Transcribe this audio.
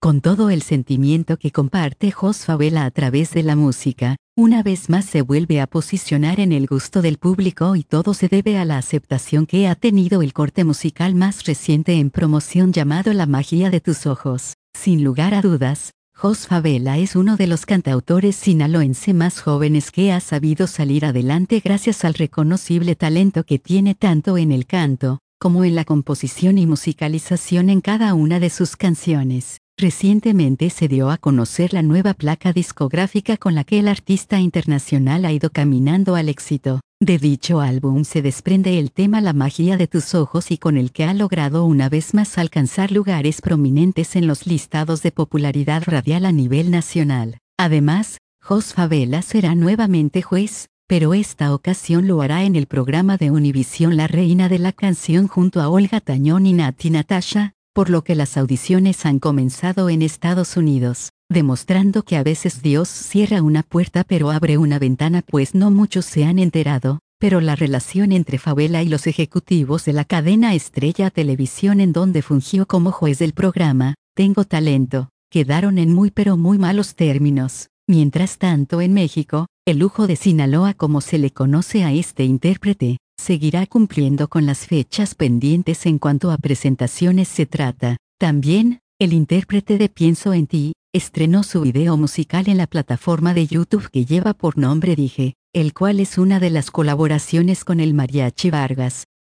Con todo el sentimiento que comparte Jos Favela a través de la música, una vez más se vuelve a posicionar en el gusto del público y todo se debe a la aceptación que ha tenido el corte musical más reciente en promoción llamado La magia de tus ojos. Sin lugar a dudas, Jos Favela es uno de los cantautores sinaloense más jóvenes que ha sabido salir adelante gracias al reconocible talento que tiene tanto en el canto, como en la composición y musicalización en cada una de sus canciones. Recientemente se dio a conocer la nueva placa discográfica con la que el artista internacional ha ido caminando al éxito. De dicho álbum se desprende el tema La magia de tus ojos y con el que ha logrado una vez más alcanzar lugares prominentes en los listados de popularidad radial a nivel nacional. Además, Jos Favela será nuevamente juez, pero esta ocasión lo hará en el programa de Univisión La Reina de la Canción junto a Olga Tañón y Nati Natasha, por lo que las audiciones han comenzado en Estados Unidos, demostrando que a veces Dios cierra una puerta pero abre una ventana, pues no muchos se han enterado, pero la relación entre Favela y los ejecutivos de la cadena Estrella Televisión en donde fungió como juez del programa, Tengo Talento, quedaron en muy pero muy malos términos. Mientras tanto en México, el lujo de Sinaloa, como se le conoce a este intérprete, seguirá cumpliendo con las fechas pendientes en cuanto a presentaciones se trata. También, el intérprete de Pienso en ti, estrenó su video musical en la plataforma de YouTube que lleva por nombre Dije, el cual es una de las colaboraciones con el Mariachi Vargas.